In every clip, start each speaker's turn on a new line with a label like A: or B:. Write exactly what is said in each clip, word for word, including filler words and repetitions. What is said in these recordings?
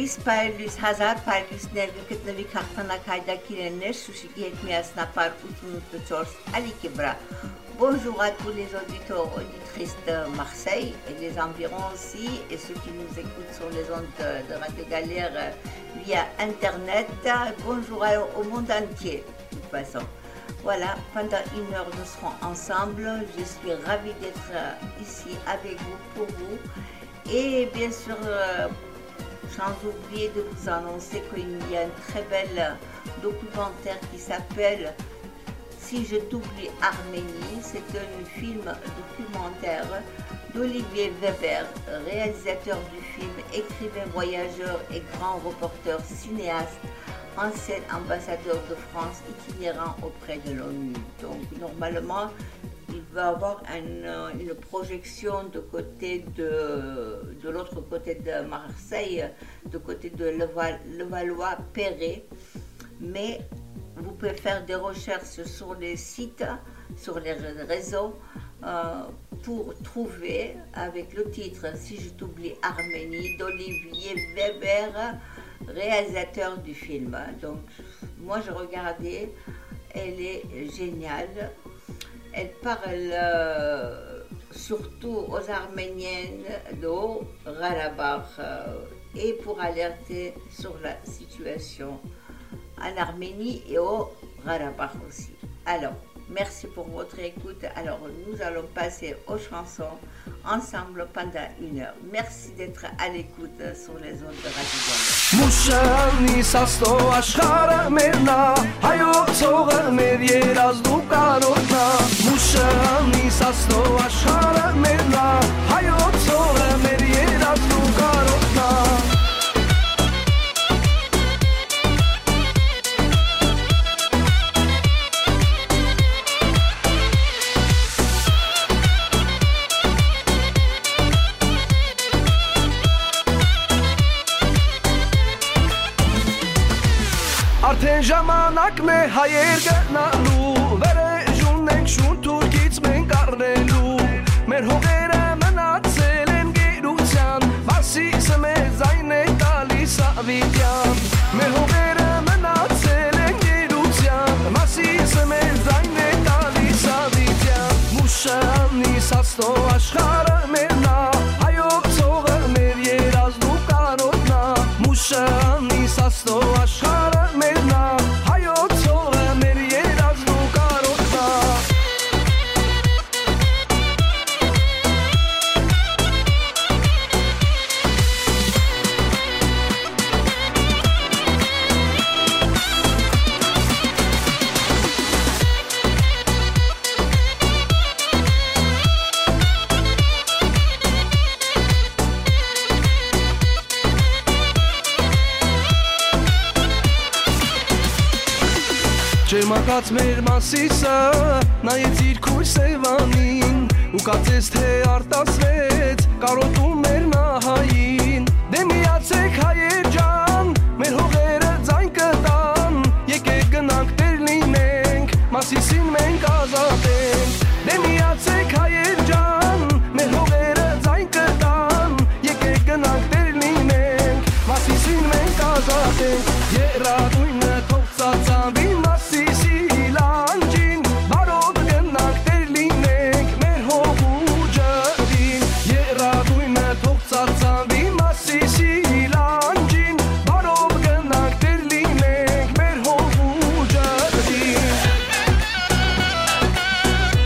A: Լույս Պայլույս հազար Պայլույսներ գտնվի քաղաքանակայդակիրներ Շուշիկի հետ միասնապար ութանասունութ ալիքի վրա։ Bonjour à tous les auditeurs auditrices de Marseille et des environs aussi et ceux qui nous écoutent sur les ondes de, de Radio Galère via Internet. Bonjour à, au monde entier de toute façon. Voilà, pendant une heure nous serons ensemble. Je suis ravie d'être ici avec vous, pour vous. Et bien sûr, euh, sans oublier de vous annoncer qu'il y a un très bel documentaire qui s'appelle Si je t'oublie Arménie. C'est un film documentaire d'Olivier Weber, réalisateur du film, écrivain, voyageur et grand reporter, cinéaste, ancien ambassadeur de France itinérant auprès de l'ONU. Donc normalement, il va avoir une, une projection de côté de, de l'autre côté de Marseille, de côté de Levallois-Perret, mais vous pouvez faire des recherches sur les sites, sur les réseaux, euh, pour trouver avec le titre Si je t'oublie Arménie d'Olivier Weber, réalisateur du film. Donc moi je regardais, elle est géniale. Elle parle euh, surtout aux Arméniennes de Haut-Karabakh euh, et pour alerter sur la situation en Arménie et au Karabakh aussi. Alors, merci pour votre écoute. Alors, nous allons passer aux chansons ensemble pendant une heure. Merci d'être à l'écoute sur les ondes de Radio Galère.
B: Մուշանի սաստո աշխարը մերնա հայոց հողը մեր երազդու կարոտնա Մուշանի սաստո աշխարը մերնա հայոց հողը մեր երազդու կարոտնա Արդեն ժամանակն է հայեր գտնալու Վերեժուն ենք շուն թուրքից մենք առնելու Մեր հողերը մնացել են գերության Վասիսը մեզ այն է տալիս ավիտյան Մեր հողերը մնացել են գերության Վասիսը մեզ այն է տալիս ավիտյան Մուշանի սաստո աշխարը մերնա Հայոց հողը մեր երազդու կարոտնա Մուշանի սաստո աշխարը մերնա հայոց հողը մեր երազդու կարոտնա Ջերմակաց մեր մասիսը նայեց իր քույր Սևանին ու կացեց թե արտասվեց կարոտում մեր նահային դե միացեք հայեր ջան մեր հողերը ձայն կտան եկեք գնանք տեր լինենք մասիսին մենք ազատենք դե միացեք հայեր ջան մեր հողերը ձայն կտան եկեք գնանք տեր լինենք մասիսին մենք ազատենք երադույնը թող ծածանվի Մասիսի լանջին բարոդ գնանք տեր լինենք մեր հողու ջրին Երադույնը թող ծածանվի Մասիսի լանջին բարոդ գնանք տեր լինենք մեր հողու ջրին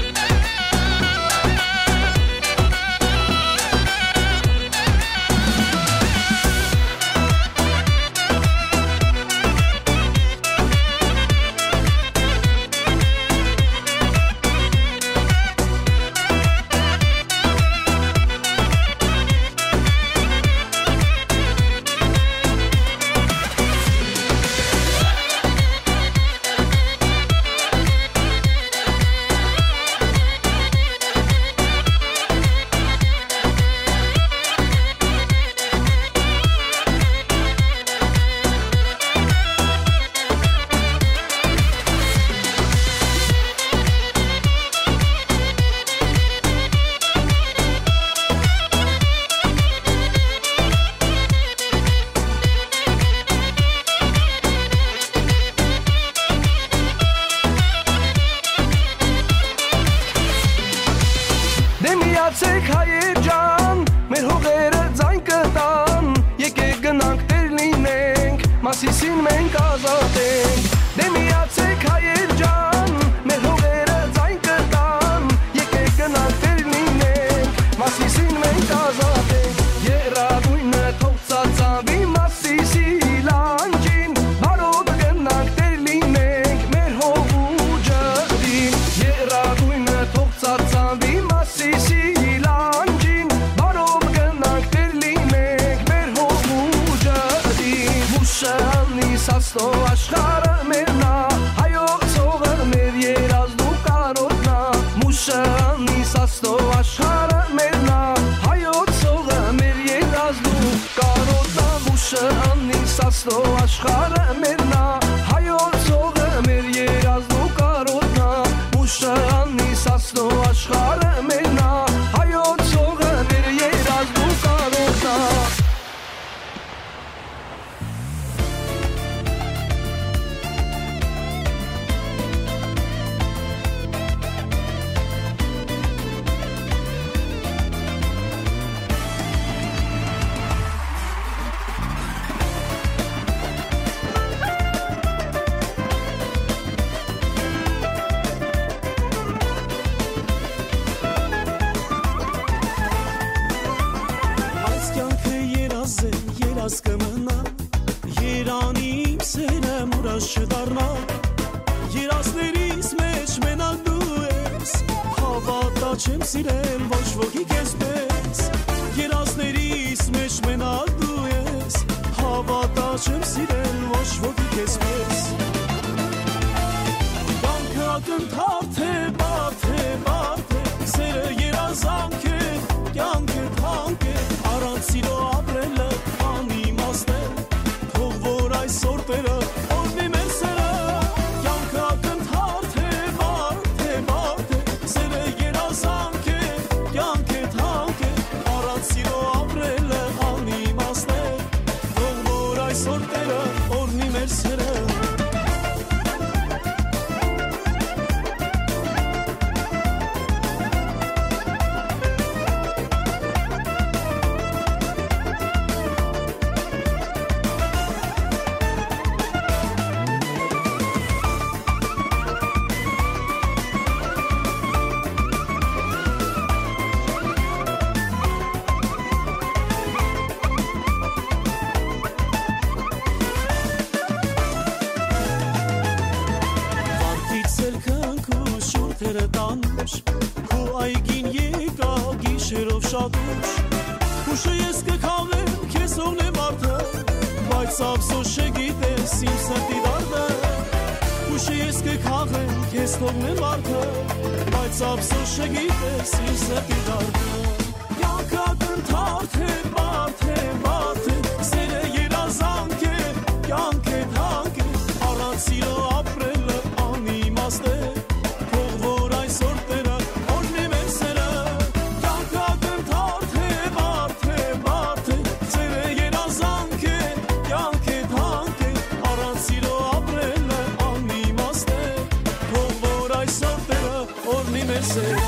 B: միացեք հայեր ջան, մեր հողերը ձայն կտան, եկեք գնանք տեր լինենք, Մասիսին մենք ազատենք, դե միացեք հայեր ջան, մեր հողերը ձայն կտան, եկեք գնանք տեր լինենք, Մասիսին մենք ազատենք, երագույնը թող ծածանվի Մասիսի լանջին, բարով գնանք տեր լինենք, մեր հողու ջրին, երագույնը թող ծածանվի Մասիսի լանջին, բարով գնանք տեր լինենք, մեր հողու ջրին, հուշը անի սաստո աշխարը մերնա, հայոց հողը մեր երազդու կարոտնա, մուշը անի սաստո աշխարը մերնա, հայոց հողը մեր երազդու կարոտնա, մուշը անի սաստո աշխարը մերնա, հայոց հողը մեր երազդու կարոտնա, մուշը անի սաստո աշխարը մերնա, հայոց հողը մեր երազդու կարոտնա.
C: Այս կյանքը երազ է, երազ կմնա, Երանի իմ սերը մուրաս չդարնա, Երազներիս մեջ մենակ դու ես, Հավատա չեմ սիրել ոչ ոքի քեզ պես, Երազներիս մեջ մենակ դու ես, Հավատա չեմ սիրել ոչ ոքի քեզ պես. Կյանքը ակնթարթ է, բարդ է, բարդ է, Սերը երազանք է, կյանքը թանկ է, Առանց սիրո ապրելը անիմաստ է, Թող որ այսօր Տերը օրհնի մեր սերը, Կյանքը ակնթարթ է, բարդ է, բարդ է, Սերը երազանք է, կյանքը թանկ է, Առանց սիրո ապրելը անիմաստ է, Թող որ այսօր Տերը օրհնի մեր սերը. Վարդից էլ քնքուշ շուրթերը տանուշ, Քո այգին եկա գիշերով շատ ուշ, Հուշը ես կքաղեմ քեզ հողնեմ արդը, Բայց ափսոս չգիտես իմ սրտի դարդը, Հուշը ես կքաղեմ քեզ հողնեմ արդը, Բայց ափսոս չգիտես իմ սրտի դարդը. Կյանքը ակնթարթ է, բարդ է, բարդ է, Սերը երազանք է, կյանք է թանկ է, Առանց սիրո ապրելը անիմաստ է, Թող որ այսօր Տերը օրհնի մեր սերը, Կյանքը ակնթարթ է, բարդ է, բարդ է, Սերը երազանք է, կյանք է թանկ է, Առանց սիրո ապրելը անիմաստ է, Թող որ այսօր Տերը օրհնի մեր սերը.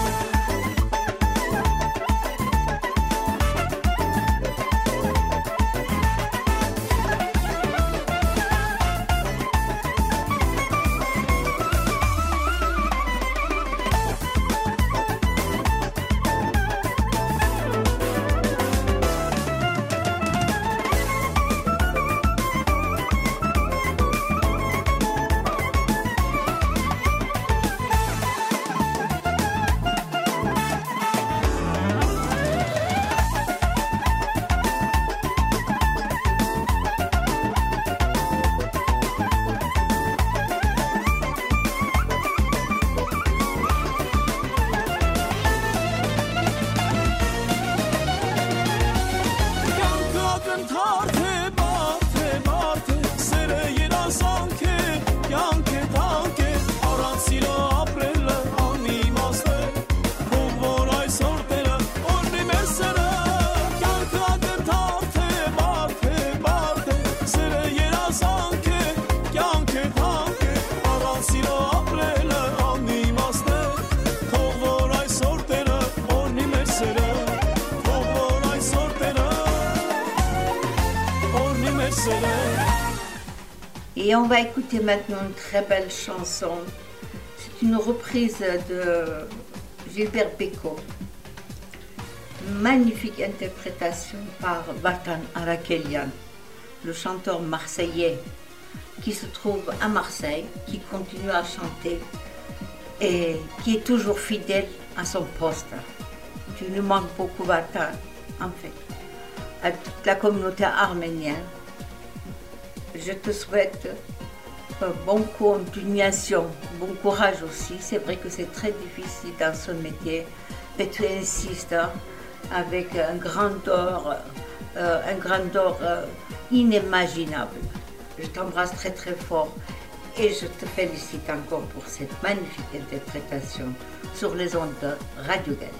A: Et on va écouter maintenant une très belle chanson. C'est une reprise de Gilbert Bécaud. Magnifique interprétation par Vartan Arakelian, le chanteur marseillais qui se trouve à Marseille, qui continue à chanter et qui est toujours fidèle à son poste. Tu nous manques beaucoup, Vartan, en fait, à toute la communauté arménienne. Je te souhaite bonne continuation, bon courage aussi. C'est vrai que c'est très difficile dans ce métier, mais tu insistes avec un grandeur, euh, un grandeur euh, inimaginable. Je t'embrasse très très fort et je te félicite encore pour cette magnifique interprétation sur les ondes de Radio Galère.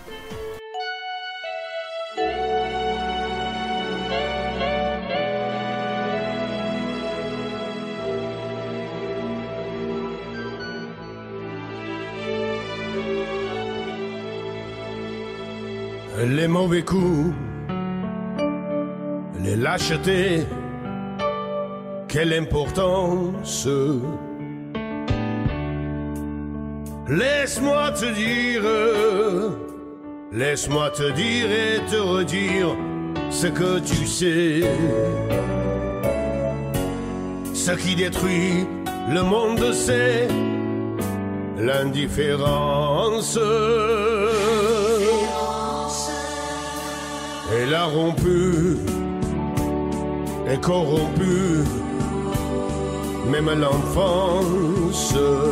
D: Les mauvais coups, les lâchetés, quelle importance. Laisse-moi te dire, laisse-moi te dire et te redire ce que tu sais. Ce qui détruit le monde, c'est l'indifférence. Elle a rompu et corrompu même l'enfance.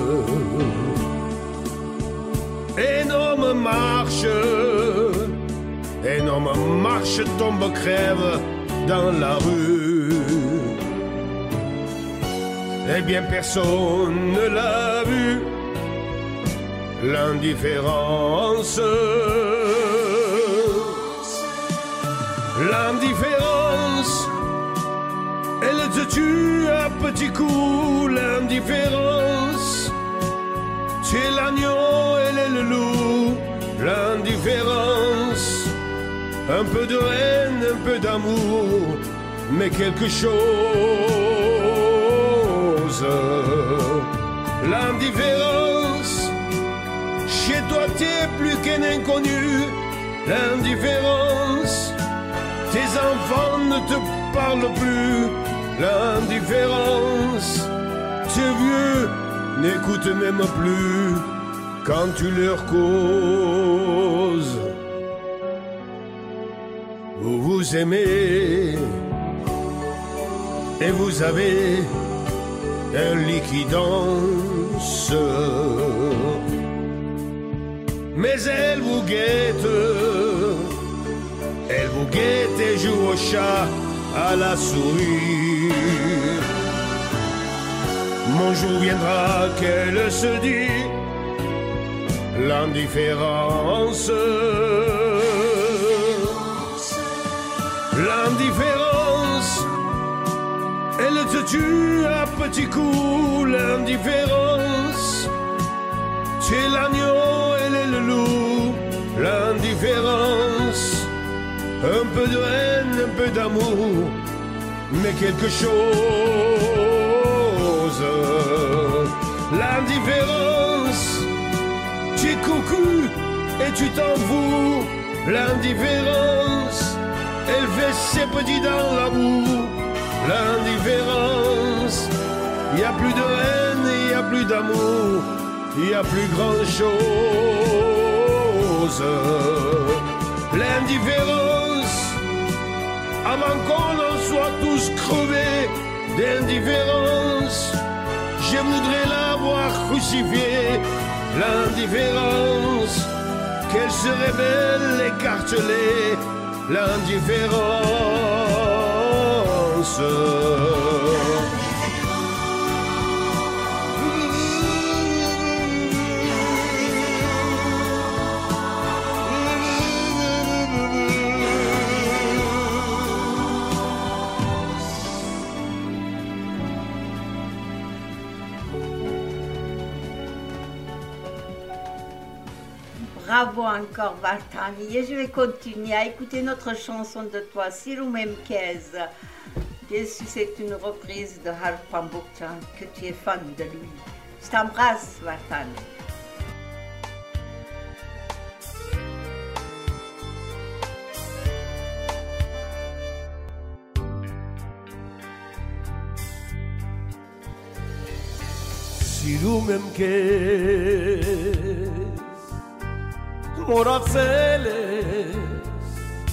D: Énorme marche, énorme marche, tombe, crève dans la rue. Eh bien personne ne l'a vu, l'indifférence. L'indifférence, elle te tue à petits coups. L'indifférence, tu es l'agneau, elle est le loup. L'indifférence, un peu de haine, un peu d'amour, mais quelque chose. L'indifférence, chez toi t'es plus qu'un inconnu. L'indifférence, tes enfants ne te parlent plus. L'indifférence, tes vieux n'écoutent même plus quand tu leur causes. Vous vous aimez et vous avez un lit qui danse, mais elle vous guette. Elle vous guette et joue au chat, à la souris. Mon jour viendra qu'elle se dit l'indifférence. L'indifférence, elle te tue à petits coups. L'indifférence, tu es l'agneau, elle est le loup. L'indifférence, un peu de haine, un peu d'amour, mais quelque chose. L'indifférence, tu es cocu et tu t'en fous. L'indifférence, elle fait ses petits dans la boue. L'indifférence, il n'y a plus de haine, il n'y a plus d'amour, il n'y a plus grand chose. L'indifférence, avant qu'on en soit tous crevés d'indifférence, je voudrais la voir crucifiée. L'indifférence, qu'elle serait belle, écartelée. L'indifférence.
A: Bravo encore, Vartani. Et je vais continuer à écouter notre chanson de toi, Sirum Mkez, Je suis c'est une reprise de Harp Pambukchan que tu es fan de lui. Je t'embrasse, Vartan.
D: Սիրում եմ քեզ մոռացել ես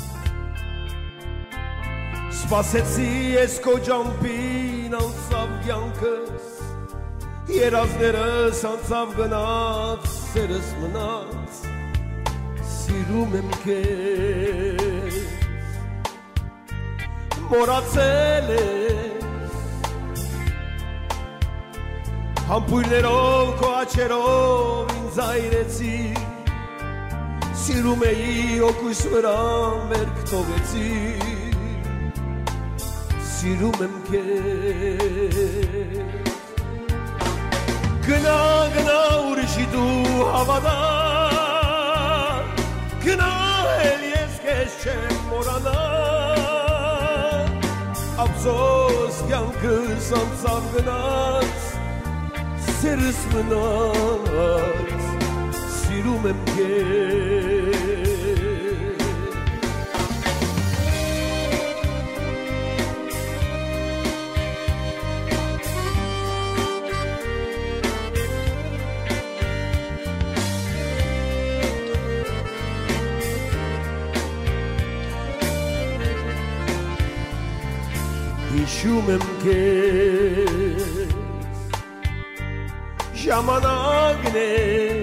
D: Սպասեցի ես քո ջամփին անցավ կյանքս Երազներս անցավ գնաց սերս մնաց Սիրում եմ քեզ մոռացել ես Համբույրներով քո աչերով ինձ այրեցի Սիրում էի օգուս վրա մերկ թողեցի Սիրում եմ քեզ Գնա գնա ուրիշի դու հավատա Գնա էլ ես քեզ չեմ մոռանա Ափսոս կյանքս անցավ գնաց Սերս մնաց, սիրում եմ քեզ Հիշում եմ քեզ Ժամանակն է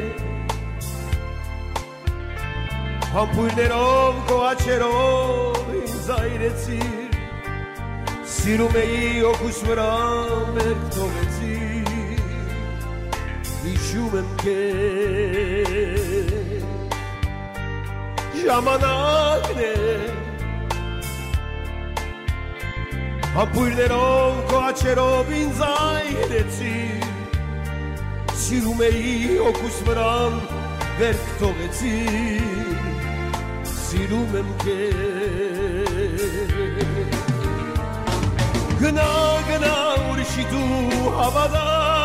D: Համբույրներով քո աչերով ինձ այրեցիր Սիրում էի օգուս վրա մերկ թողեցիր Հիշում եմ քեզ Ժամանակն է Համբույրներով քո աչերով ինձ այրեցիր Սիրում էի օգուս վրան վերք թողեցիր Սիրում եմ քեզ Գնա գնա ուրիշի դու հավատա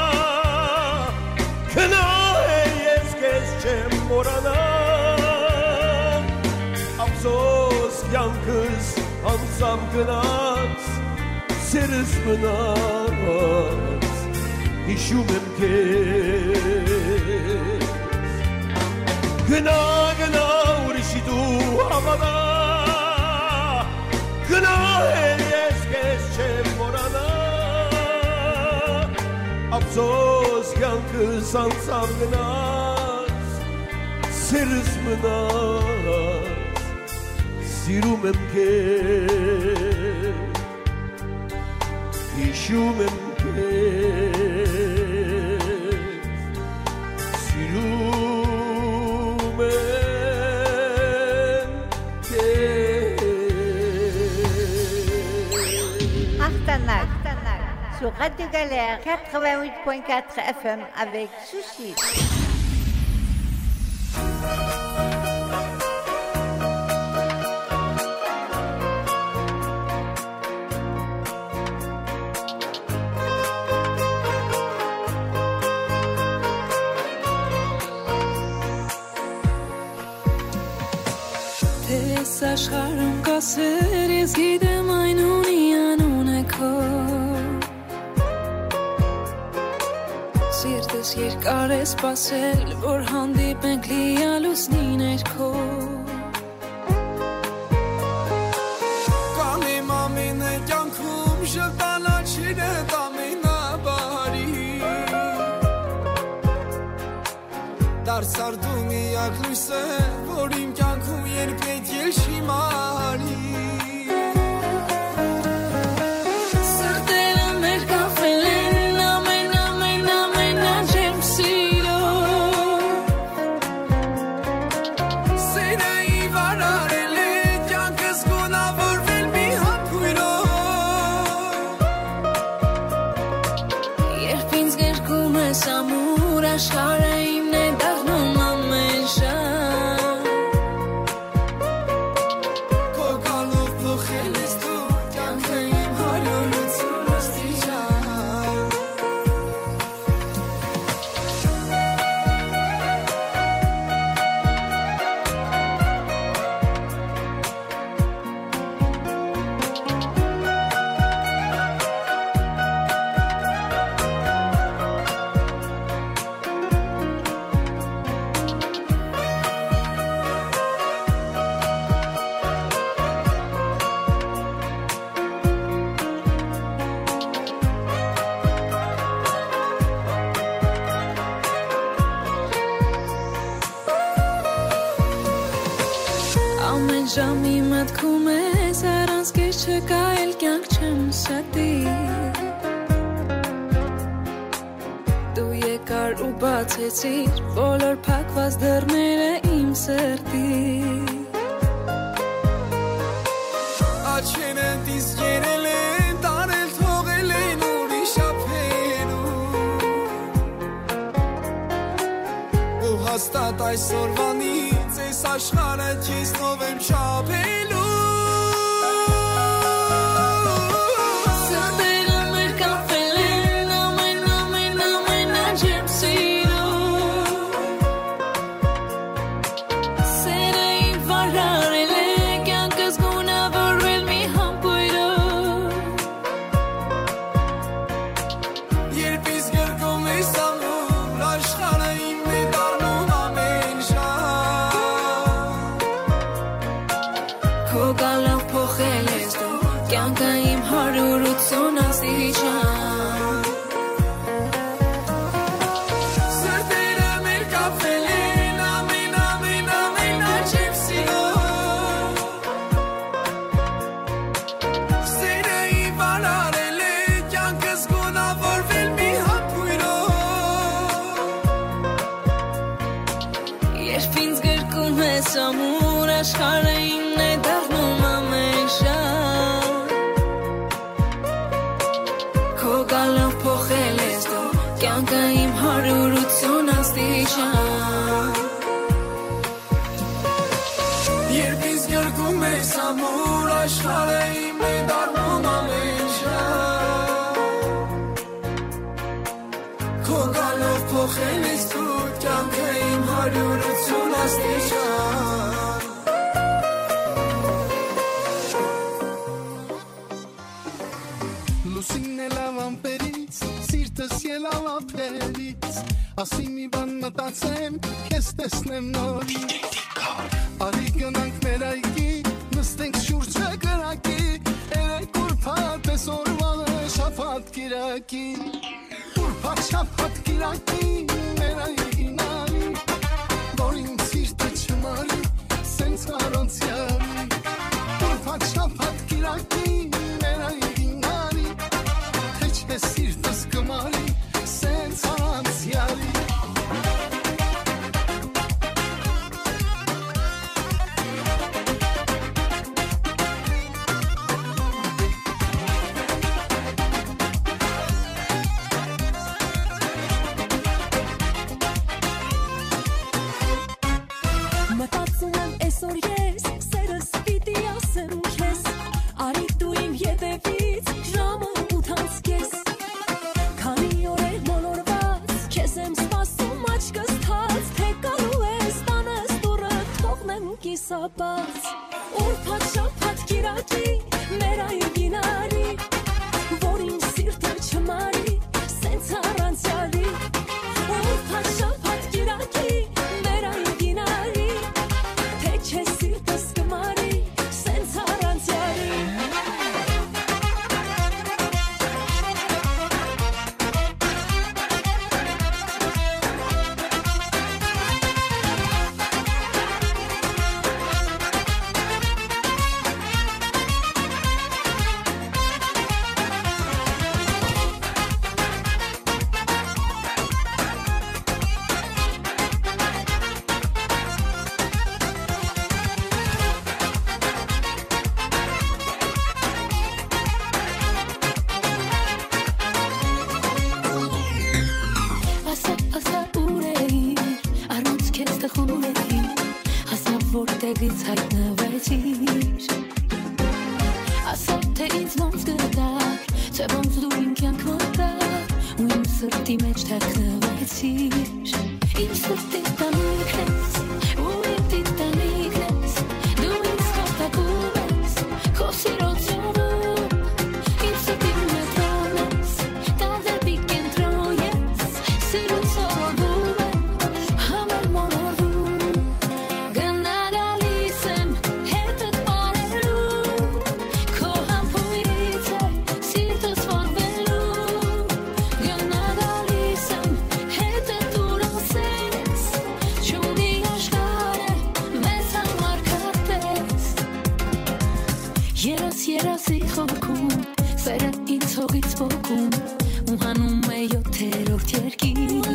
D: Գնա ես քեզ չեմ մոռանա Ափսոս կյանքս անցավ գնաց Սերս մնաց Հիշում եմ քեզ Գնա գնա ուրիշի դու հավատա Գնա էլ ես քեզ չեմ մոռանա Ափսոս կյանքս անցավ գնաց Սերս մնաց Սիրում եմ քեզ Հիշում եմ Սիրում եմ
A: Haftanak sur Radio Galère quatre-vingt-huit point quatre F M avec Sushi.
E: Աշխարհում կա սեր, ես գիտեմ այն ունի անուն է քո Սիրտս երկար է սպասել, որ հանդիպենք լիալուսնի ներքո
C: Կանիմ ամեն է կյանքում շտանաչին է տամենաբարի Դարձար դու միակ լույսը, որ իմ կյանքում երբեք էլ չի մարի
E: Սրտերը մեր կապել են ամեն, ամեն, ամեն աջեմ սիրո
C: Սերայի վարարել է կյանքս գունավորվել մի հապույրով
E: Երբ ինձ գերկում ես ամուր աշխարհը իմն է դառնում ամեն շան
C: Քո գալով
E: ամեն ժամի մտքում ես առանց քեզ չկա էլ կյանք չեմ շատի Դու եկար ու բացեցիր բոլոր փակված դռները իմ սրտի
B: Աչքերը դիս երել են տարել թողել են ուրիշ ափերու Ու հաստատ այսօրվանից ես աշխարհը քեզնով եմ շապելու
E: Սրտերը մեր կապել են ամեն ամեն ամեն աչեմ սիրում Սերը իմ վարարել է կյանքս գունավորվել մի համբույրով
B: Երբ ես գրկում ես ամուր աշխարհը իմ է դառնում ամեն ժամ
E: Քո գալով փոխել ես դու կյանքը իմ հարյուրություն աստիճան
B: Սրտերը մեր կապել են ամեն ամեն ամեն աչեմ սիրում Սերը իմ վարարել է կյանքս գունավորվել մի համբույրով
E: Երբ ինձ գրկում ես ամուր աշխարհը իմն է դառնում ամեն ժամ Քո գալով փոխել ես դու կյանքը իմ հարյուրություն աստիճան
B: Երբ ինձ գրկում ես ամուր աշխարհը իմ է դառնում ամեն ժամ Քո գալով փոխել ես դու կյանքը իմ հարյուրություն աստիճան
F: Լուսինն էլ ավամպերից, սիրտս ելավ ափերից Ասի մի բան մտածեմ, քեզ տեսնեմ նորից Արի գնանք մեր այգի, նստենք շուրջը կրակի Երեք ուրբաթ ես օրվանը շաբաթ կիրակի Ուրբաթ շաբաթ կիրակի, մեր այգին արի Որ իմ սիրտը չմարի, սենց առանց յարի Ուրբաթ շաբաթ կիրակի, մեր այգին արի Թե չէ սիրտս կմարի, սենց առանց յարի
G: Մտածում եմ այսօր ես, սերս պիտի ասեմ քեզ Արի դու իմ ետևից, ժամը ութանց կես Քանի օր է մոլորված, քեզ եմ սպասում աչքս թած Թե գալու ես տանես դուռը, թողնեմ կիսաբաց Ուրբաթ շաբաթ կիրակի, մեր այգին արի Որ իմ սիրտը չմարի, սենց առանց յարի Ուրբաթ շաբաթ կիրակի, մեր այգին արի Թե չէ սիրտս կմարի, սենց առանց յարի Ասա, ասա ուր էիր, առանց քեզ տխուր էիր Ասա որտեղից հայտնվեցիր Ասա թե ինձ ոնց գտար, թե ոնց դու իմ կյանք մտար Ու իմ սրտի մեջ թաքնվեցիր Իմ սրտի տանիքն ես, ու իմ տիտանիքն ես Դու ինձ խաղթակում ես, քո սիրո ծովում Իմ սրտի մետրոն ես, տարդեպի կենտրոն ես Սիրուն սովորվում եմ, համեր մոլորվում Գնա գալիս եմ, հետդ պարելու Քո համբույրից է, սիրտս ոտվելու Գնա գալիս եմ, հետդ ուր ասես Չունեմ
E: երազի խորքում սերը ինձ հողից ողում ու հանում է յոթերորդ երկիր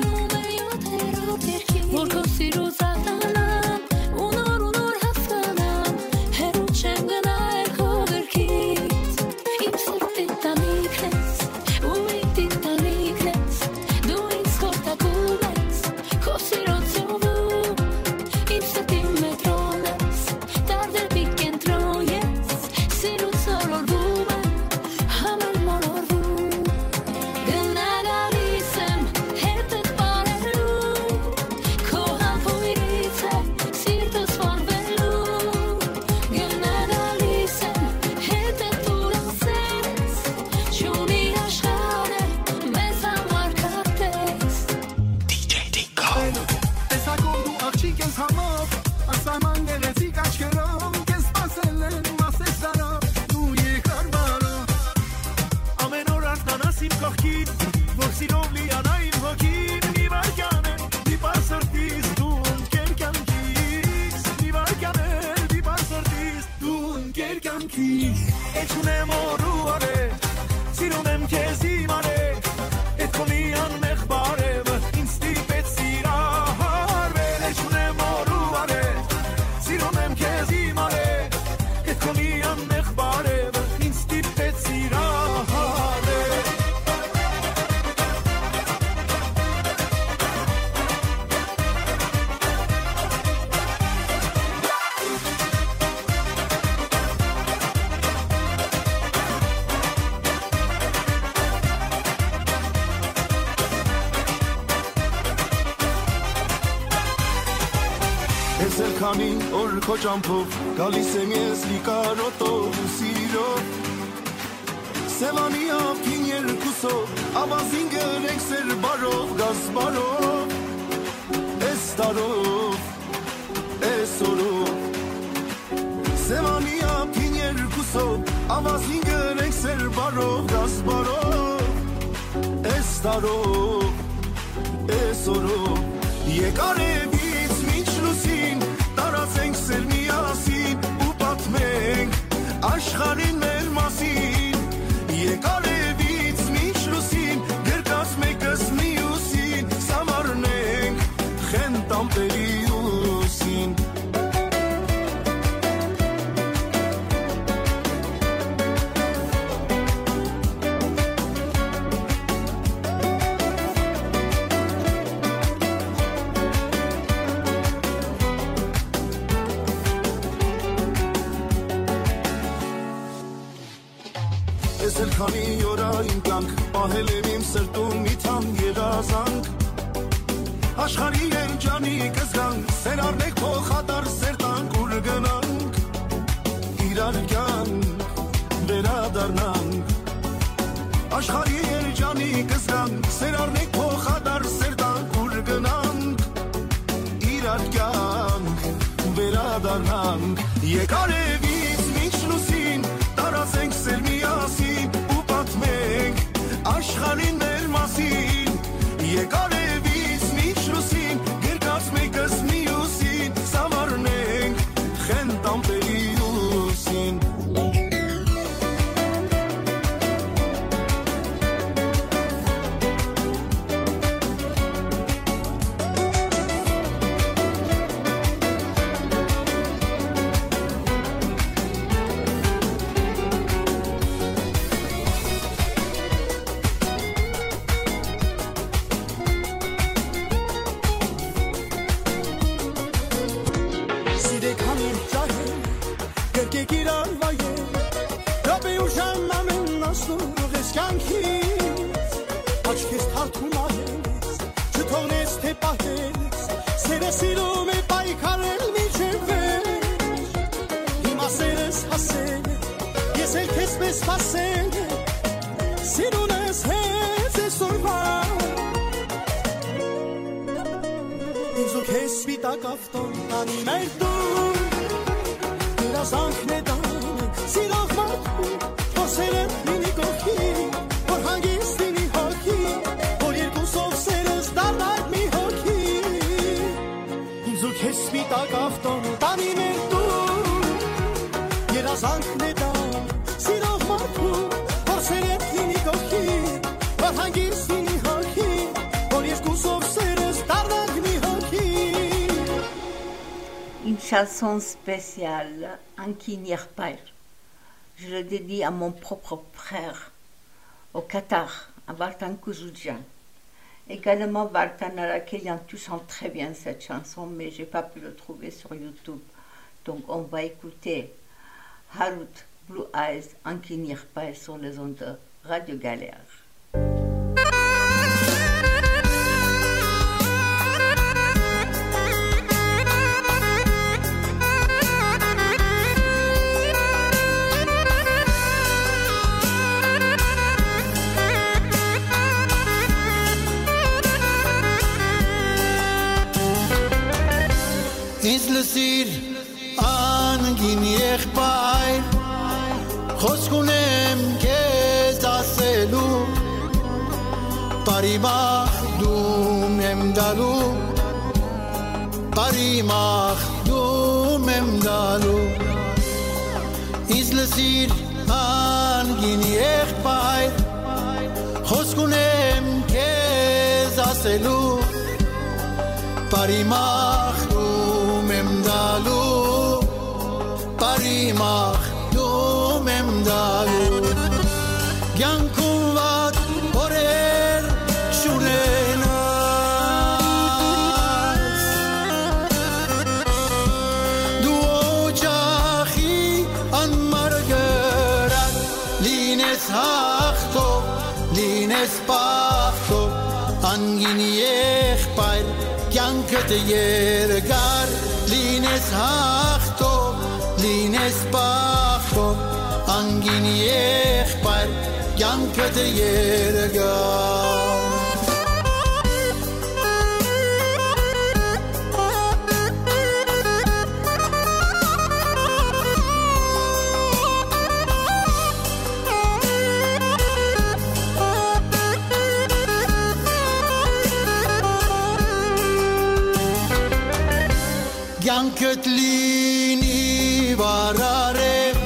E: որ քո սիրո զատանամ ու նոր ու նոր հասկանամ հեռու չեմ գնա էլ քո գրքից իմ սրտի տանիքն ես ու իմ տիտանիքն ես դու ինձ խորտակում ես քո սիրո ծովում իմ սրտի մետրոն ես դարդեպի կենտրոն ես սիրուց օրորվում եմ համել մոլորվում գնա գալիս եմ հետդ բարելու քո համբույրից է սիրտս վարվելու գնա գալիս եմ հետդ ուր ասես չունի աշխարհը մեզ համար քարտես
F: Տեսակով դու աղջիկ ես համով Ասաման գեղեցիկ աչքերով Կես սպասել եմ ասես դարով Դու եկար բարով
C: Ամեն օր արթնանաս իմ կողքին որ սիրով լիանա իմ հոգին մի վայրկյան է մի պար սրտիս դու ընկեր կյանքիս մի վայրկյան է մի պար սրտիս
F: Դու ընկեր կյանքիս
C: Էջ ունեմ օրու արե սիրում եմ քեզ իմ արե Էդ քո մի անմեղ բարևը ինձ ստիպեց սիրահարվել Էջ ունեմ օրու արե սիրում եմ քեզ իմ արե Էդ քո մի անմեղ բարևը ինձ ստիպեց սիրահարվել
F: Ես էլ քանի օր քո ճամփով Գալիս եմ ես լիկարոտով ու սիրով Սևանի ափին երկուսով Ավազին գրենք սեր բարով Գազ բարով Ես տարով Ես օրով Սևանի ափին երկուսով Ավազին գրենք սեր բարով Գազ բարով Ես տարով Ես օրով Եկար էվից միջ լուսին Տարածենք սեր միասին ու պատմենք աշխարհին մեր մասին Եկար էվից միջ լուսին գրկած մեկս մյուսին Սամարնենք խենթ ամպերի ուսին Ես էլ քանի օր իմ կյանք Պահել եմ իմ սրտում մի թանկ երազանք Աշխարհի երջանի կզգանք Սեր առնենք փոխադարձ սեր տանք ուր գնանք Իրար կյանք վերադառնանք Աշխարհի երջանի կզգանք Սեր առնենք փոխադարձ սեր տանք ուր գնանք Իրար կյանք վերադառնանք Եկար էվից միջ լուսին Տարածենք սեր միասին ու պատմենք աշխարհին մեր մասին Եկար էվից միջ լուսին գրկած մեկս մյուսին Սավառնենք խենթ ամպերի ուսին
C: Երազանքն է դա, սիրո tu Porceret lini kochi Var hangirsin haki Or երկուսով սերս դարնանք մի հոգի
A: Une chanson spéciale, Ankin Yerpair. Je le dédie à mon propre frère, au Qatar, à Vartan Kouzoudjan. Également, Vartan Arakelian, tu chantes très bien cette chanson, mais je n'ai pas pu le trouver sur YouTube. Donc, on va écouter Harut Blue Eyes, Ankin Yerpair sur les ondes de Radio Galère.
H: Ինձ լսիր անգին եղբայր Խոսք ունեմ քեզ ասելու Բարի մաղդում եմ դալու Բարի մաղդում եմ դալու Ինձ լսիր անգին եղբայր Խոսք ունեմ քեզ ասելու Բարի մաղդում եմ դալու Բարի մաղդում եմ դալու Կյանքում վատ օրեր շունենաս Դու օջախի անմար գրած Լինես հաղթող, լինես պաղթող Անգին եղբայր Կյանքդ երկար լինես հաղթող, լինես պաղթող Անգին եղբայր, կյանքդ երկար Կյանքդ լինի վարարև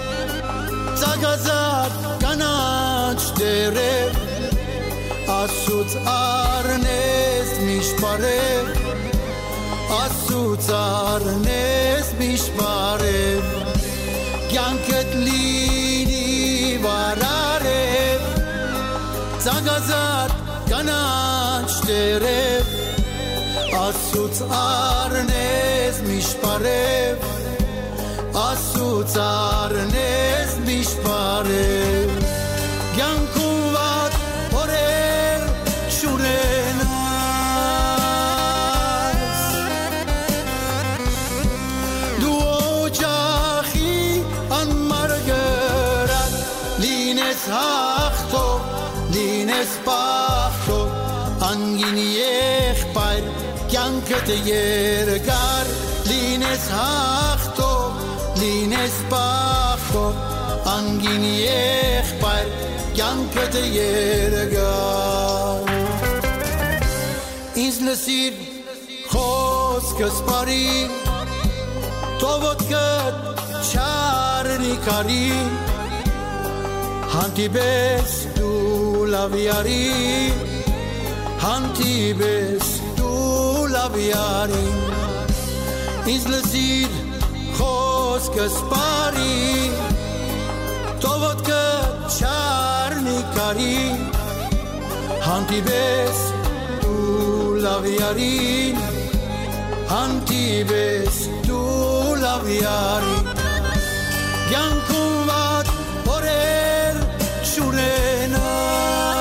H: Ծագազատ կանաչ դերև Ասուց արնես միշպարև Ասուց արնես միշպարև Կյանքդ լինի վարարև Ծագազատ կանաչ դերև Ասուց արնես միշպարև Ասուց արնես միշպարև Կյանքում վատ օրեր շունենաս Դու օջախի անմար գրած Լինես հաղթող, լինես պաղթող Անգին եղբայր Կյանքդ երկար լինես հաղթող, լինես պաղթող Անգին եղբայր, կյանքդ երկար Ինձ լսիր խոսքս բարի Թողոթքդ չարնի կարի Հանդիպես դու լավ յարի Հանդիպես լավյարին Ինձ լսիր խոսքս բարի Թողոթքը չարնի կարի Հանդիպես դու լավյարին Հանդիպես դու լավյարին Կյանքում վատ օրեր շունենաս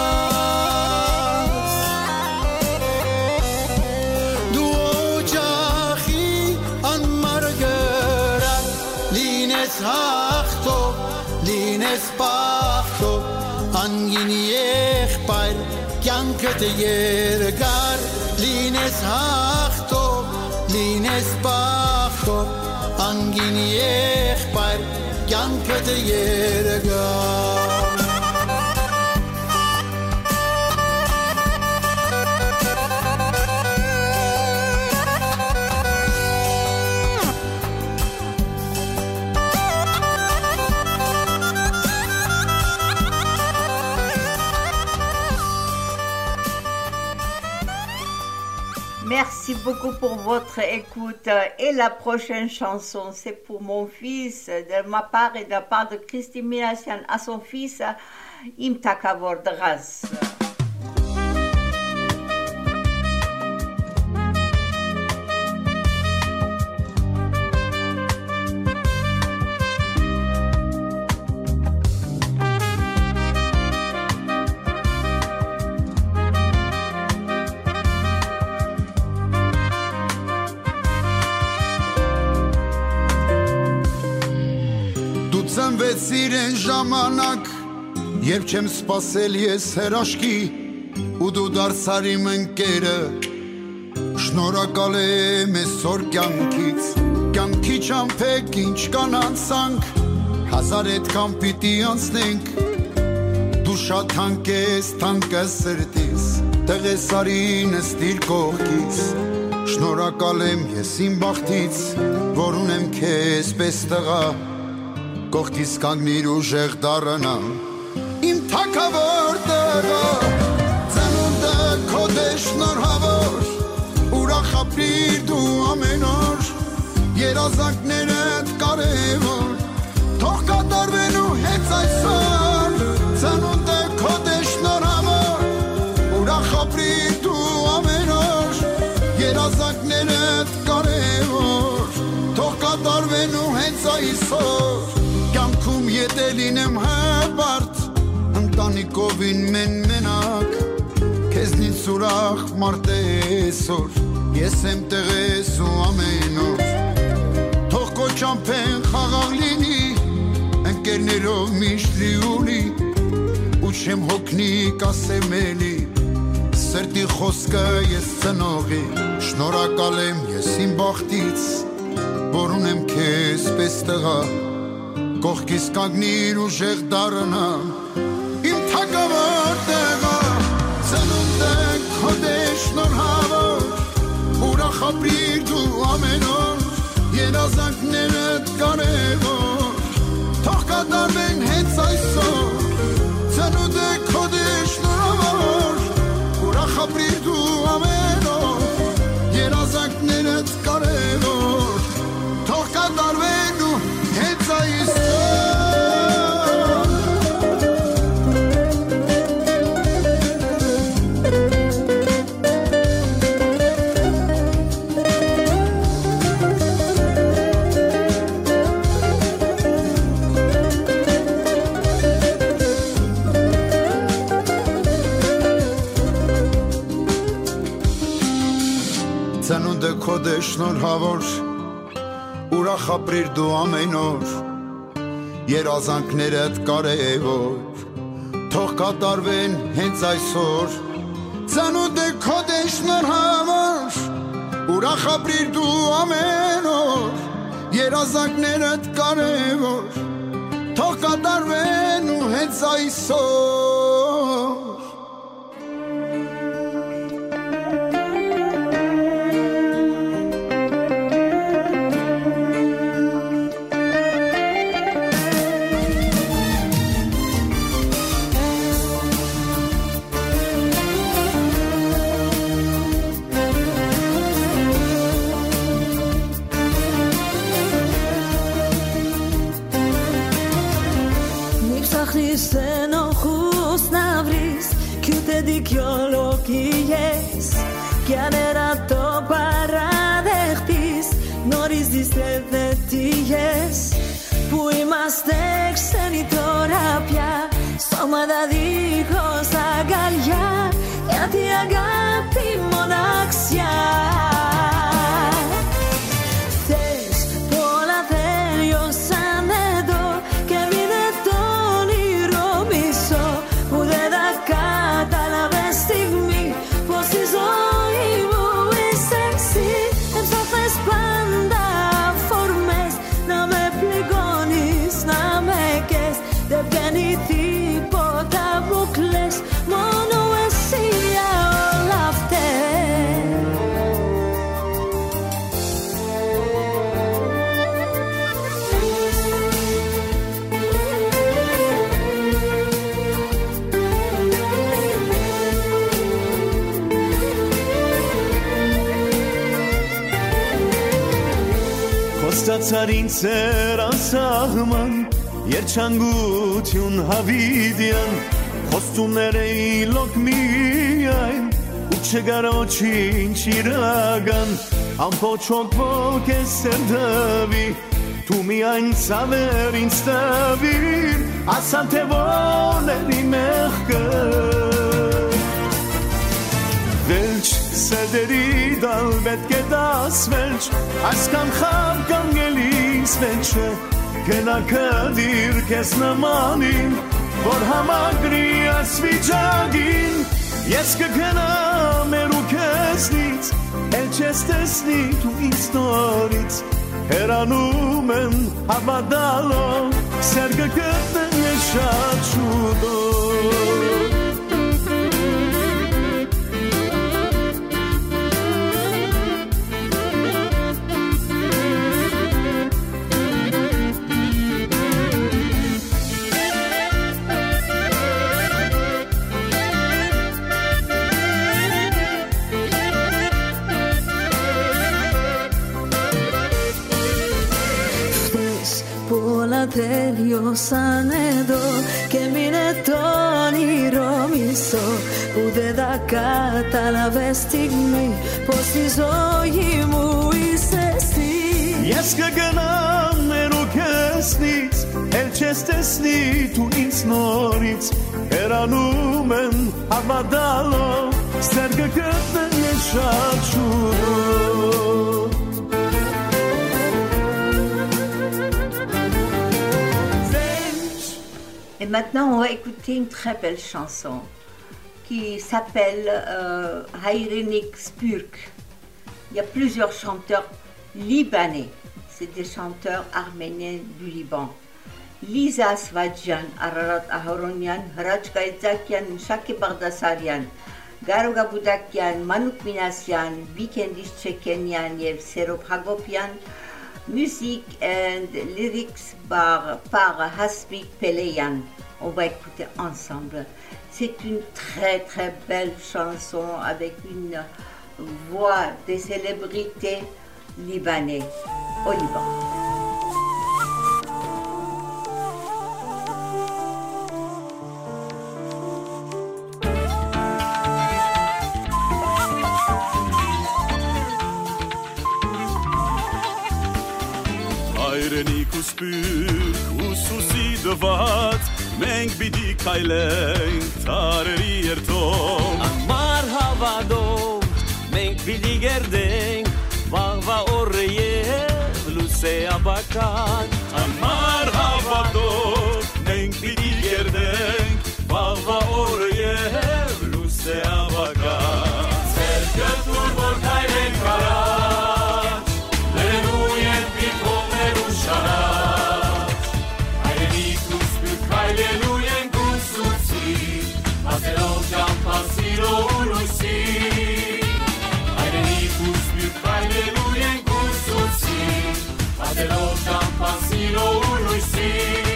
H: հաղթող, լինես պաղթող Անգին եղբայր, կյանքդ երկար Լինես հաղթող, լինես պաղթող Անգին եղբայր, կյանքդ երկար
A: Merci beaucoup pour votre écoute. Et la prochaine chanson, c'est pour mon fils, de ma part et de la part de Christine Minassian à son fils, Im Takavor de Raz.
H: Ծնվեցիր են ժամանակ, երբ չեմ սպասել ես հրաշքի, ու դու դարձար իմ ընկերը, շնորհակալ եմ այսօր կյանքից, կյանքի ճամփեք ինչ կանանցանք, հազար այդքան պիտի անցնենք, դու շատ թանկ ես, թանկը սրտիս, տեղ ես արի նստիր կողքից, շնորհակալ եմ ես իմ բախտից, որ ունեմ քեզ պես տղա, կողքից կանգնիր ուժեղ դառնամ Իմ թագավոր տղա Ծնունդը քո դե շնորհավոր Ուրախ ապրիր դու ամեն օր Երազանքներդ կարևոր Թող կատարվելու հենց այսօր Ծնունդը քո դե շնորհավոր Ուրախ ապրիր դու ամեն օր Երազանքներդ կարևոր Թող կատարվելու հենց այսօր Կյանքում եթե լինեմ հպարտ Ընտանիքովին մեն մենակ Քեզնից ուրախ մարդ այսօր Ես եմ տեղես ու ամեն օր Թող քո ճամփեն խաղաղ լինի Ընկերներով միշտ լիուլի Ու չեմ հոգնի կասեմ էլի Սրտի խոսքը ես ծնողի Շնորհակալ եմ ես իմ բախտից Որ ունեմ քեզ պես տղա Կողքից կանգնիր ուժեղ դառնամ Իմ թագավոր տղա Ծնունդը քո դե շնորհավոր Ուրախ ապրիր դու ամեն օր Երազանքներդ կարևոր Թող կատարվեն հենց այսօր Ծնունդը քո դե շնորհավոր Ուրախ ապրիր դու ամեն օր Երազանքներդ կարևոր Թող կատարվեն ու հենց այսօր Ծնունդը քո դե շնորհավոր Ուրախ ապրիր դու ամեն օր Երազանքներդ կարևոր Թող կատարվեն հենց այսօր Ծնունդը քո դե շնորհավոր Ուրախ ապրիր դու ամեն օր Երազանքներդ կարևոր Թող կատարվեն ու հենց այսօր
E: Δικαιολογίες κι ανέρατο παραδεχτείς Γνωρίζεις τρεβετίες που είμαστε ξένοι τώρα πια Σώματα δίχως αγκαλιά γιατί αγάπη μοναξιά Θες πολλά τέλειωσαν εδώ και μείνε το όνειρο μισό που δεν τα κατάλαβες στιγμή πως η ζωή μου είσαι εσύ Έψαθες πάντα φορμές να με πληγώνεις, να με καις Δεν βγαίνει τίποτα που κλαις μόνο εσύ για όλα αυτές
C: Ստացար ինձ էր անսահման երջանկություն հավիդյան խոստումներ էի լոկ միայն ու չգար ոչինչ իրական ամբողջ ոգ ես սերդվի դու միայն ցավեր ինձ տվիր ասան թե ո՞ր է մեղքը Velç sederi dal betke das velç Askan khab gangelis velçe Gena kadir kes namanin Vor hamagri asvijagin Jeske gena meru kesnit Elçestesni tu instorit Heranumen habadalo Serge kötten yaşat şudo
E: Τελειώσανε και μείνε το όνειρο μισό Ούτε θα κατάλαβες στιγμή πως η ζωή μου είσαι εσύ
C: Ես կգնամ ներուքեսնից էլ չես տեսնի դու ինձ նորից հեռանում եմ հավատալով սեր կգտնեմ ես շատ շուտ
A: Et maintenant, on va écouter une très belle chanson qui s'appelle euh, Hayrenik Spurk. Il y a plusieurs chanteurs libanais. C'est des chanteurs arméniens du Liban. Lisa Svadjan, Ararat Aharonian, Hrach Gaïdzakian, Shaki Bardasarian, Garuga Boudakian, Manouk Minassian, Vikendish Tchekenian et Serop Hagopian. Musique and lyrics par, par Hasbi Peleyan. On va écouter ensemble. C'est une très très belle chanson avec une voix des célébrités libanais au Liban.
C: Հայրենիք ու սպյուրք ու սուսի դված մենք պիտի քայլենք ծարերի երթով
I: Ամար հավատով մենք պիտի գերդենք վաղվա օրը և լուսե աբական
C: Ամար հավատով մենք պիտի գերդենք վաղվա օրը և լուսե աբական Ձեր գտուր որ քայլենք առաջ լերու են պիտոներ ու շարած Հայրենիք ու սպյուրք քայլելու ենք ուսուցի Ասելով ճամփա սիրո ու լույսի Հայրենիք ու սպյուրք քայլելու ենք ուսուցի Ասելով ճամփա սիրո ու լույսի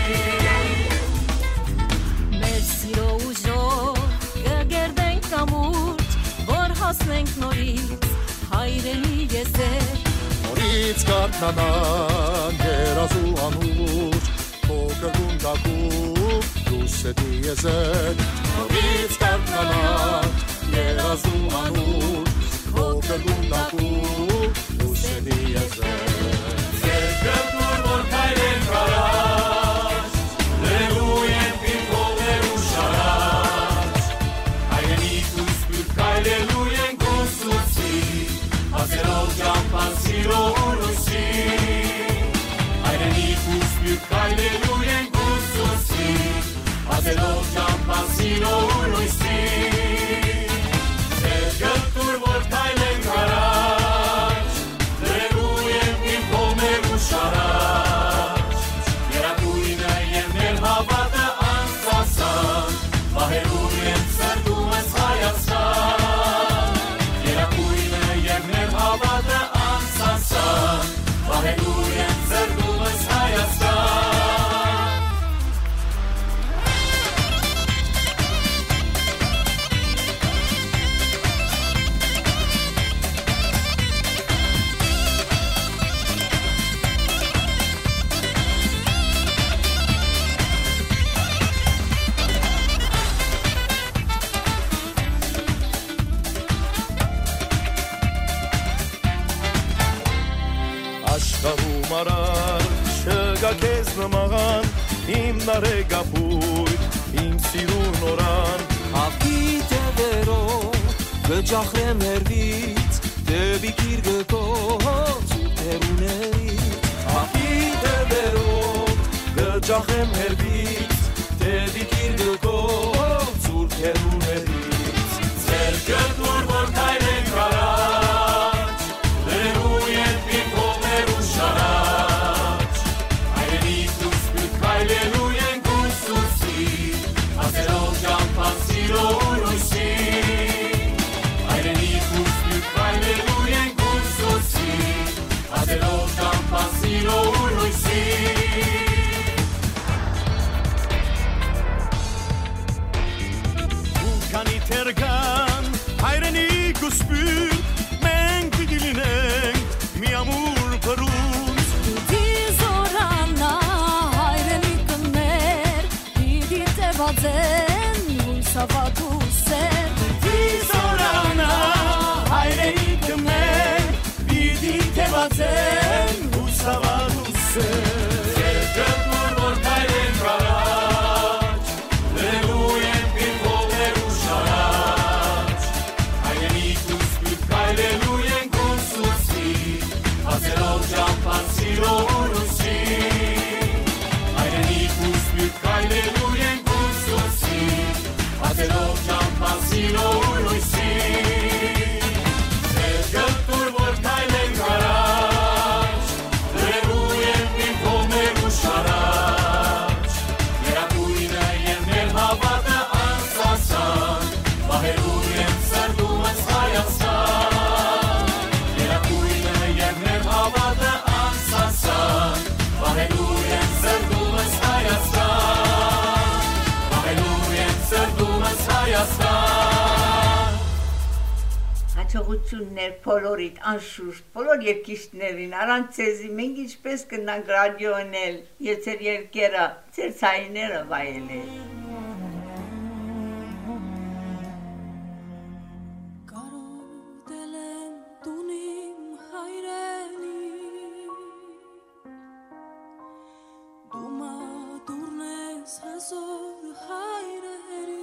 E: Մեր սիրո ուժով կգերդենք կամուրջ որ հասնենք նորից հայրենի եզեր
F: Նորից կարդնանան երազու անուր Փոքր գունդակու լուսետի եզեր Նորից կարդնանան երազու անուր Փոքր գունդակու լուսետի եզեր
C: Ձեր գտուր որ քայլենք առաջ Լերու են պիտոներ ու շարած Հայրենիք ու սպյուրք քայլելու ենք ուսուցի Ասելով ճամփա սիրո ու լույսի Հայրենիք ու սպյուրք քայլելու ենք ուսուցի Ասելով ճամփա սիրո ու լույսի Ձեր գտուր որ քայլենք առաջ Լերու են պիտոներ ու շարած Երակույնը և մեր հավատը անսասան Վահերու են սրտումս Հայաստան Երակույնը և մեր հավատը անսասան Վահերու են սրտումս Հայաստան
J: աշխարհում արար չգա քեզ նման իմ նարեգապույր իմ սիրուն օրան
I: Ակի տևերով գջախրեմ հերվից դեպի գիրգկոց ու տերուներից Ակի տևերով գջախրեմ հերվից դեպի գիրգկոց ու տերուներից Ձեր գտուր որ կայրեն կարաչ լերու ետ մի կողներ ու շարաչ Այրենից դուս պյուտ կայլելու են կուսուսի Ասերով ճամպան սիրո ուրույսի Այրենից դուս պյուտ կայլելու են կուսուսի Ասերով ճամպան սիրո ուրույսի
J: Քանի թերգան հայրենիք ու սպյուտ մենք պիտի լինենք մի ամուր փռուց
G: Պիտի զորանա հայրենիքներ Պիտի տևածեն հույսավատուսեր
J: Պիտի զորանա հայրենիքներ Պիտի տևածեն հույսավատուսեր Ձեր գտուր որ կայրեն կարաչ լերու են պին կողներ ու շարաչ Հայրենիք ու սպյուտ կայլելու են կուսուսի Ասերով ճամպան սիրո ուրույսի Հայրենիք ու սպյուտ կայլելու են կուսուսի Ասերով ճամպան սիրո ուրույսի Ձեր գտուր որ կայլեն կարաչ լերու են պին կողներ ու շարաչ Երակույնը և մեր հավատը անսասան Վահերու եմ սրդումս Հայաստան Երակույնը և մեր հավատը անսասան Վահերու եմ սրդումս Հայաստան Վահերու եմ սրդումս Հայաստան
A: Հաջողություններ բոլորիդ անշուշտ, բոլոր երկիշներին, առանց ձեզի մենք ինչպես կնանք ռադիոնել և ձեր երկերը, ձեր ցայները վայելել։
G: Կարոտել եմ տունիմ հայրենի Դու մատուրն ես հզոր հայրերի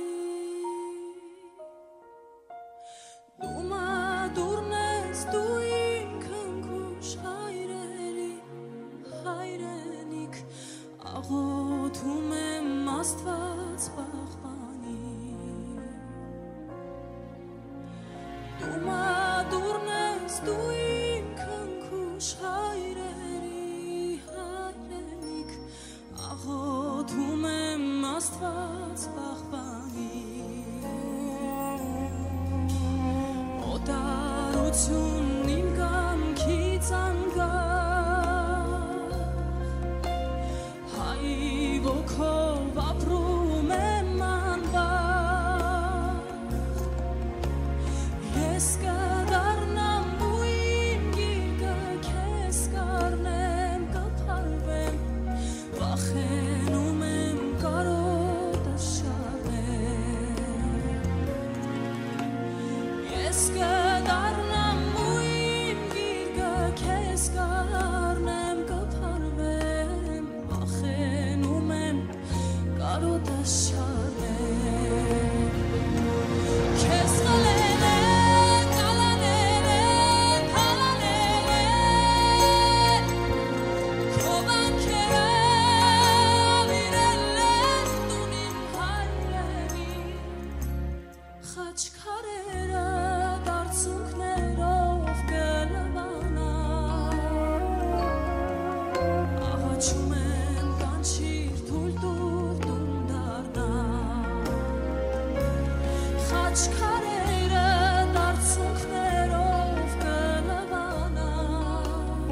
G: Դու մատուրն ես դու ինքն քուշ հայրերի հայրենիք աղոթում եմ Աստված պահպանի Դու մատուրն ես դու ինքն քուշ հայրերի հայրենիք աղոթում եմ Աստված պահպանի Օտարություն իմ կամքից անկախ Հայ ոգով ապրում եմ անվախ Ես կդառնամ ու իմ գիրկը քեզ կառնեմ կփարվեմ Վախենում եմ կարոտս շարեմ Ես կդառնամ ու իմ գիրկը քեզ կառնեմ կփարվեմ Վախենում եմ կարոտս շարեմ Քեզ խլել են, կալանել են, թալանել են Քո վանքերը ավիրել են տունիմ հայրենի Խաչքարերը դարձունքներով կլվանան Աղաչում եմ կանչիր թույլ տուր տուն դառնալ Խաչքարերը դարձունքներով կլվանան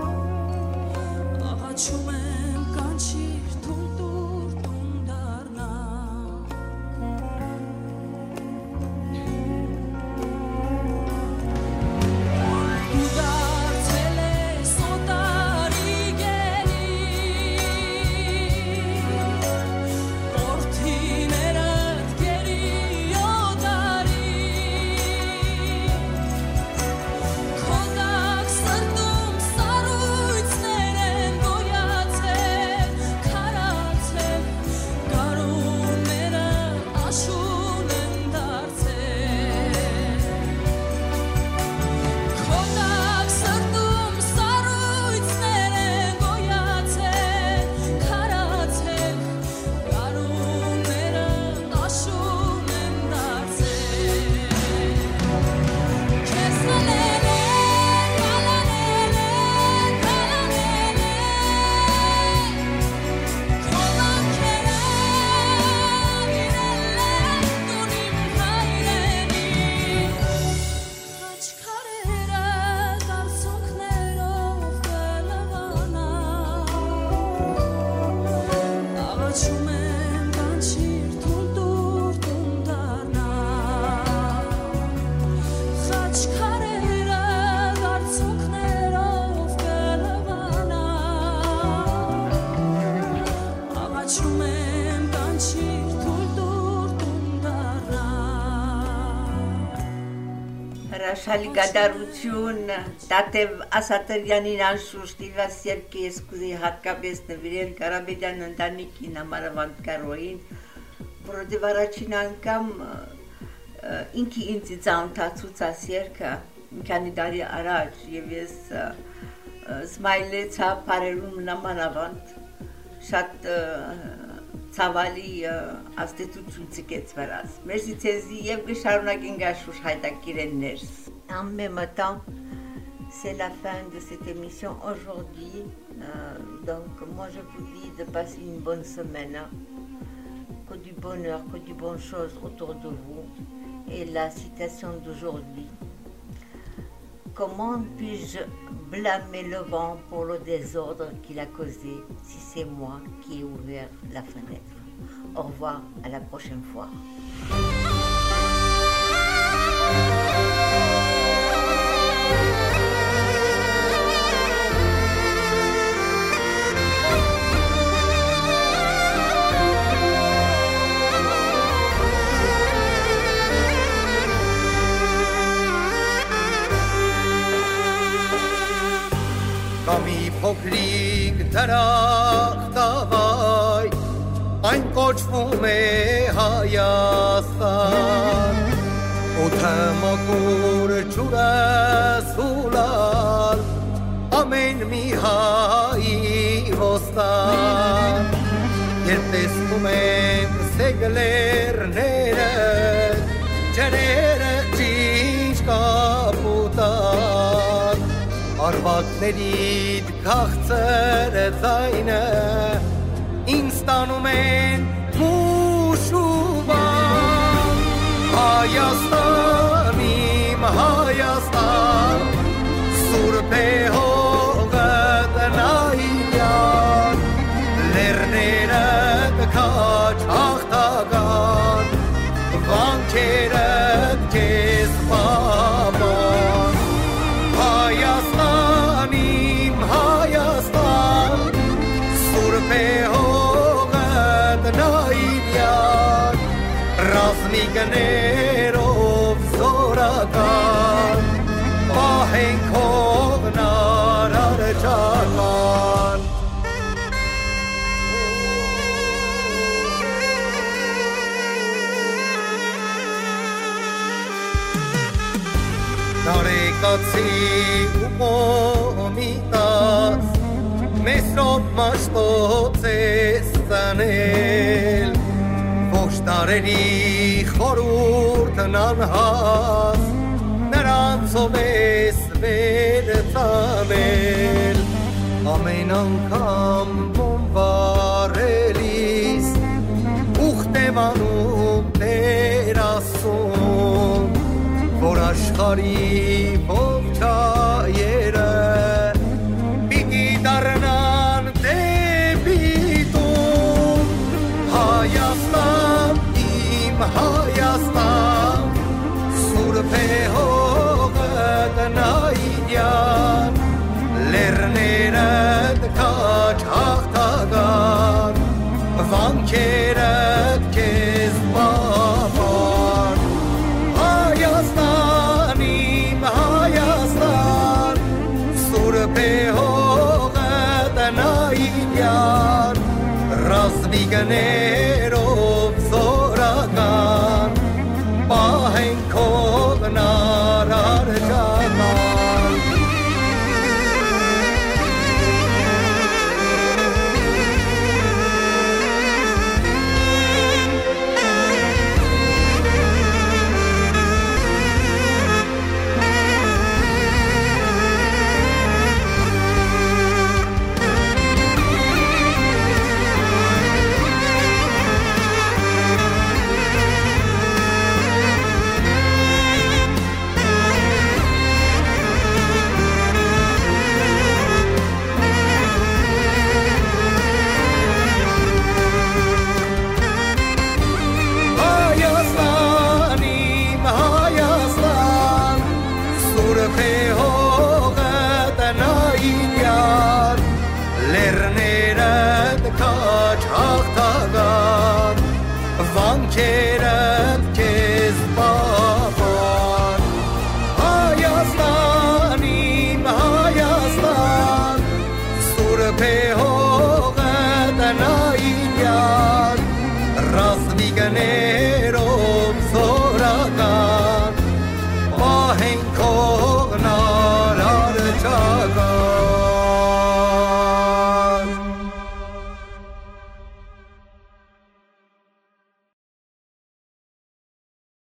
G: Աղաչում եմ կանչիր թույլ տուր տուն դառնալ Դու դարձել ես օտարի գերի Որդիներդ գերի օտարի Քո տակ սրտում սարույց
A: հրաշալի գադարություն Տատև Ասատրյանին անշուշտ իվաս երկի ես կուզեի հատկապես նվիրել Կարապետյան ընտանիքին Համարավանդ Կարոյին, որովհետև առաջին անգամ ինքի ինձ ծանոթացուց այս երգը մի քանի տարի առաջ եւ ես սմայլեցա բարերում նմանավանդ շատ ցավալի աստեցություն ցկեց վրաս մերսի ցեզի եւ գշարունակենք աշխուժ հայտակիրեններ en même temps c'est la fin de cette émission aujourd'hui euh, donc moi je vous dis de passer une bonne semaine que du bonheur que du bonnes choses autour de vous et la citation d'aujourd'hui. Comment puis-je blâmer le vent pour le désordre qu'il a causé si c'est moi qui ai ouvert la fenêtre? Au revoir, à la prochaine fois.
K: Կամի փոքրիկ դրախտավայ, այն կոչվում է Հայաստան, օդը մաքուր ջուրը սուլալ, ամեն մի հայի ոստան, երբ տեսնում ենք սեգլերները, ջրերը ճիչ կապուտան, Արվակներիդ քաղցր է ձայնը, ինձ տանում են մուշ ու բան, Հայաստան, իմ Հայաստան, սուրբ է հողը տնայյան, լեռները քաջ հաղթական, վանքերը քեզ պապան, Հայաստան, իմ Հայաստան, սուրբ է հողը տնայյան, ռազմիկներով զորական, պահենք հողն արարչական։ Նարեկացի ու մոմիտաս, մեսրոտ մաշտոց ես ծանել, ոչ տարերի խորուրդն անհաս, նրանցով ես վեր ծանել, ամեն անգամ բոմբարելիս, ուխտ եմ անում Տեր Աստծուն, որ աշխարհի ողջայերը պիտի դառնան դեպի տուն, Հայաստան, իմ Հայաստան, սուրբ է հողը տնայյան, լեռները քաջ հաղթական, վանքերը քեզ պահպան, Հայաստան, իմ Հայաստան, սուրբ է հողը տնայյան, ռազմիկներով զորական, պահենք հողն արարչական։ Վանքերը քեզ պահպան, Pehogad Anayyan Ras Vigane